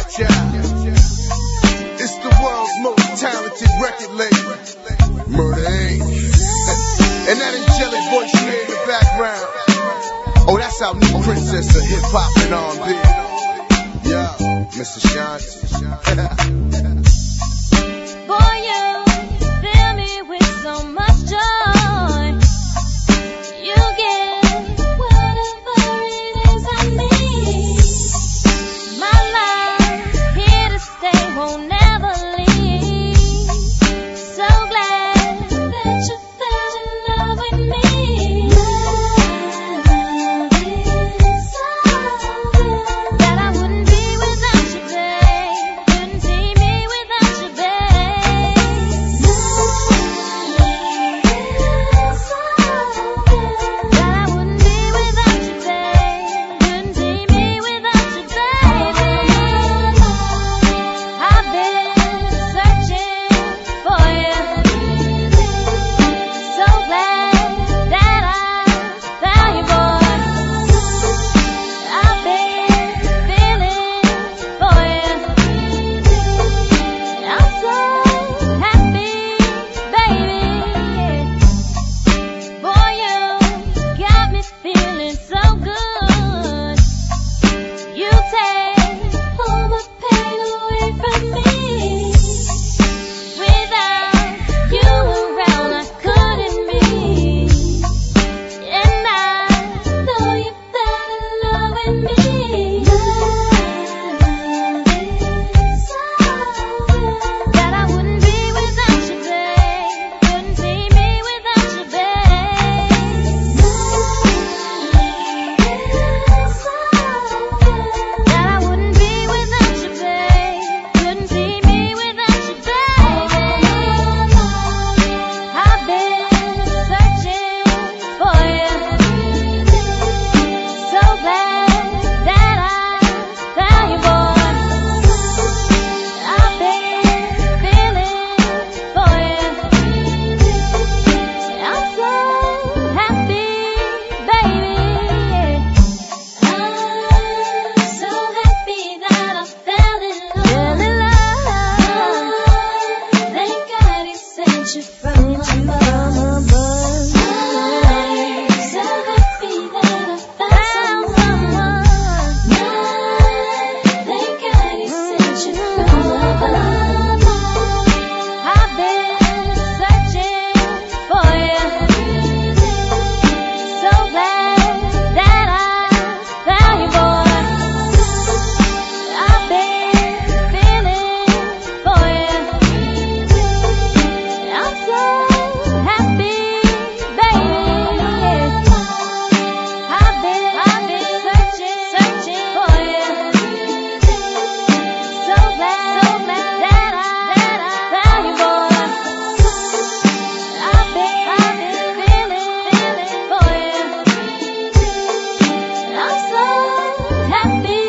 It's the world's most talented record label, Murder Inc. And that angelic voice you hear in the background, oh, that's our new princess of hip-hop and R&B. Yeah, Mr. Shanti. Boy, you fill me with so much joy. You give whatever it is I need. My love, here to stay, won't never leave. So glad that you fell in love with me. Love is so good that I wouldn't be without you, babe. Couldn't see me without you, babe. Love is so good that I wouldn't be without you, babe. Couldn't see me without you, baby. I've been searching for you. So glad that I found you, boy. I've been feeling for you. I'm so happy, baby. Boy, you got me feeling so good. You take all my pain away from me. Without you around, I couldn't be. And I know you fell in love with me. Love is so good that I wouldn't be without you, babe. Couldn't see me without you, babe. Love is so good that I wouldn't be without you, babe. Couldn't see me without you, baby. I've been searching for you. So glad that I found you, boy. I've been feeling for you. I'm so happy, baby. I'm so happy that I fell in love. Thank God he sent you from above. I'm so happy that I found someone. Thank God he sent you from above. I've been searching for you. So glad that I found you, boy. I've been feeling for you. I'm so happy, baby. I've been searching for you. So glad that I found you, boy. I've been feeling for you. I'm so happy.